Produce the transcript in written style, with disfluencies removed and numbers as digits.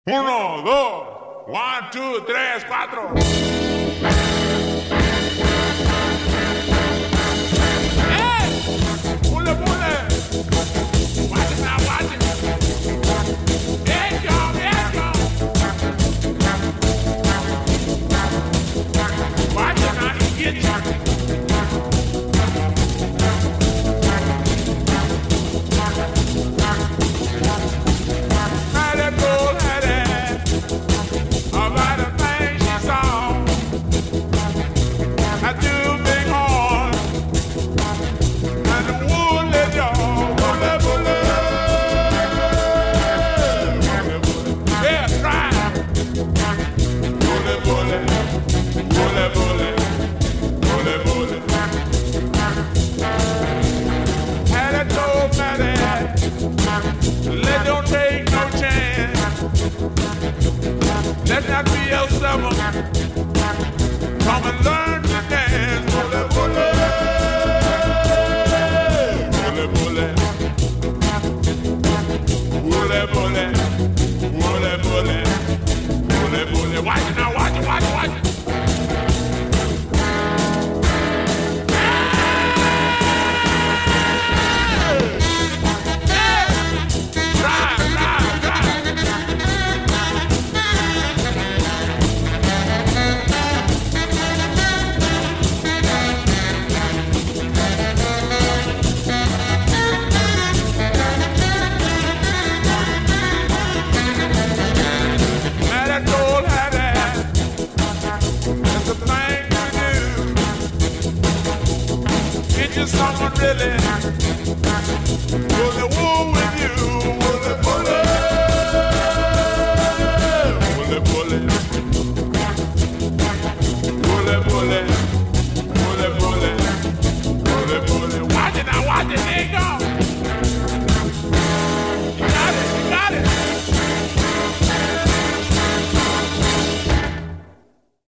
Uno, dos, one, two, tres, cuatro. ¡Eh! ¡Pule, pule! Watch it now, watch it. Bien, y'all, bien, y'all. Watch it now, he get you. Let's not be L7. Come and learn.